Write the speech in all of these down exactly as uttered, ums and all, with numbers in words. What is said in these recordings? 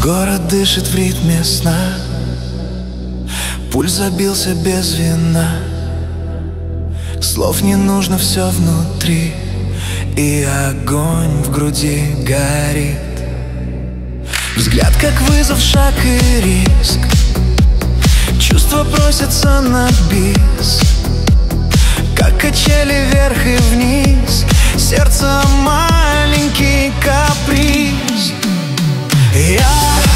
Город дышит в ритме сна, пульс забился без вина. Слов не нужно, все внутри, и огонь в груди горит. Взгляд как вызов, шаг и риск. Чувства просятся на бис, как качели вверх и вниз. Сердце маленький каприз. Я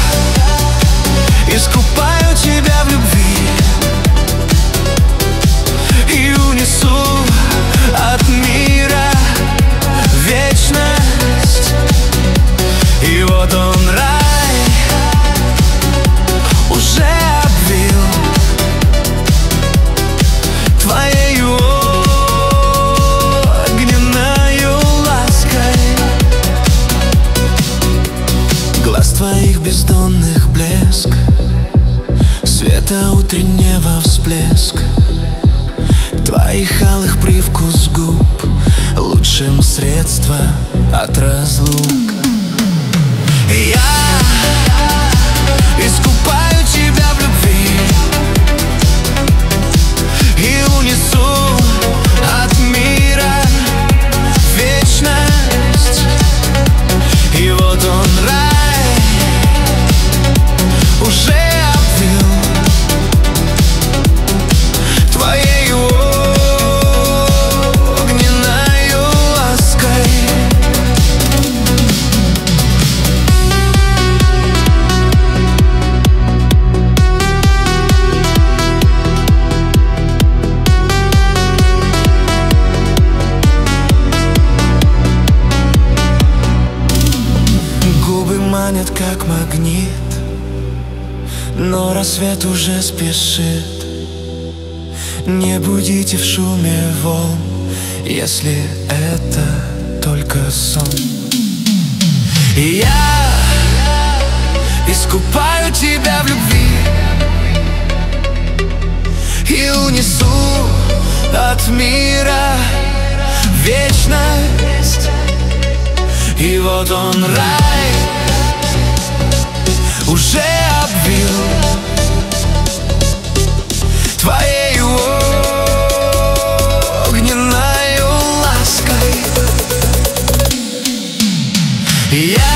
искупаю тебя в любви и унесу от мира вечность. И вот он, рай, уже обвил твоею огненною лаской. Глаз твоих бездонных блеск, света утреннего всплеск, твоих алых привкус губ, лучшим средство от разлук. Я искупаю тебя в любви и унесу от мира вечность. И вот он, рай, уже обвил твоею огненною лаской. Губы манят как магнит, но рассвет уже спешит. Не будите в шуме волн, если это только сон. Я искупаю тебя в любви и унесу от мира вечность. И вот он, рай, уже обвил твоею огненною лаской. Я